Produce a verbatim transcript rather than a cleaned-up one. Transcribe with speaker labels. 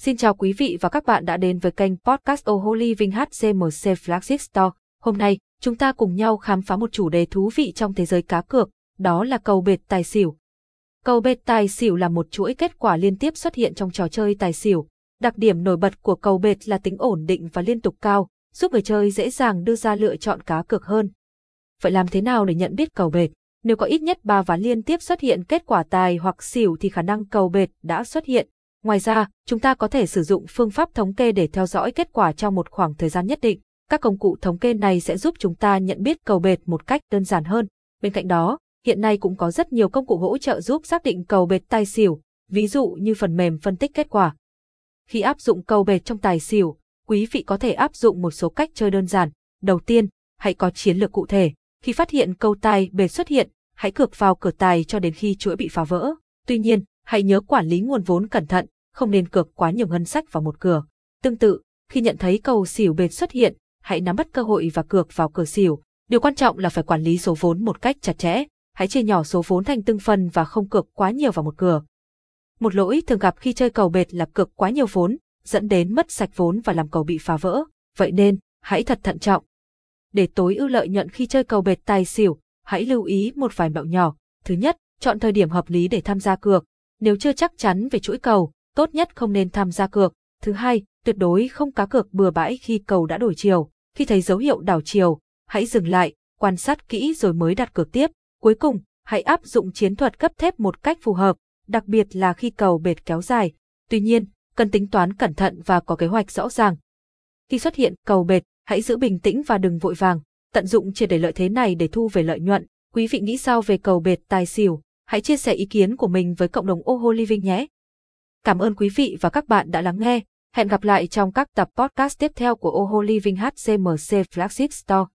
Speaker 1: Xin chào quý vị và các bạn đã đến với kênh podcast Oho Living hát xê em xê Flagship Store. Hôm nay, chúng ta cùng nhau khám phá một chủ đề thú vị trong thế giới cá cược, đó là cầu bệt tài xỉu. Cầu bệt tài xỉu là một chuỗi kết quả liên tiếp xuất hiện trong trò chơi tài xỉu. Đặc điểm nổi bật của cầu bệt là tính ổn định và liên tục cao, giúp người chơi dễ dàng đưa ra lựa chọn cá cược hơn. Vậy làm thế nào để nhận biết cầu bệt? Nếu có ít nhất ba ván liên tiếp xuất hiện kết quả tài hoặc xỉu thì khả năng cầu bệt đã xuất hiện. Ngoài ra, chúng ta có thể sử dụng phương pháp thống kê để theo dõi kết quả trong một khoảng thời gian nhất định. Các công cụ thống kê này sẽ giúp chúng ta nhận biết cầu bệt một cách đơn giản hơn. Bên cạnh đó, hiện nay cũng có rất nhiều công cụ hỗ trợ giúp xác định cầu bệt tài xỉu, ví dụ như phần mềm phân tích kết quả. Khi áp dụng cầu bệt trong tài xỉu, quý vị có thể áp dụng một số cách chơi đơn giản. Đầu tiên, hãy có chiến lược cụ thể. Khi phát hiện cầu tài bệt xuất hiện, hãy cược vào cửa tài cho đến khi chuỗi bị phá vỡ. Tuy nhiên, hãy nhớ quản lý nguồn vốn cẩn thận, không nên cược quá nhiều ngân sách vào một cửa. Tương tự, khi nhận thấy cầu xỉu bệt xuất hiện, hãy nắm bắt cơ hội và cược vào cửa xỉu. Điều quan trọng là phải quản lý số vốn một cách chặt chẽ. Hãy chia nhỏ số vốn thành từng phần và không cược quá nhiều vào một cửa. Một lỗi thường gặp khi chơi cầu bệt là cược quá nhiều vốn, dẫn đến mất sạch vốn và làm cầu bị phá vỡ. Vậy nên, hãy thật thận trọng. Để tối ưu lợi nhuận khi chơi cầu bệt tài xỉu, hãy lưu ý một vài mẹo nhỏ. Thứ nhất, chọn thời điểm hợp lý để tham gia cược. Nếu chưa chắc chắn về chuỗi cầu, tốt nhất không nên tham gia cược. Thứ hai, tuyệt đối không cá cược bừa bãi khi cầu đã đổi chiều. Khi thấy dấu hiệu đảo chiều, hãy dừng lại, quan sát kỹ rồi mới đặt cược tiếp. Cuối cùng, hãy áp dụng chiến thuật gấp thép một cách phù hợp, đặc biệt là khi cầu bệt kéo dài. Tuy nhiên, cần tính toán cẩn thận và có kế hoạch rõ ràng. Khi xuất hiện cầu bệt, hãy giữ bình tĩnh và đừng vội vàng, tận dụng triệt để lợi thế này để thu về lợi nhuận. Quý vị nghĩ sao về cầu bệt tài xỉu? Hãy chia sẻ ý kiến của mình với cộng đồng Oho Living nhé. Cảm ơn quý vị và các bạn đã lắng nghe. Hẹn gặp lại trong các tập podcast tiếp theo của Oho Living hát xê em xê Flagship Store.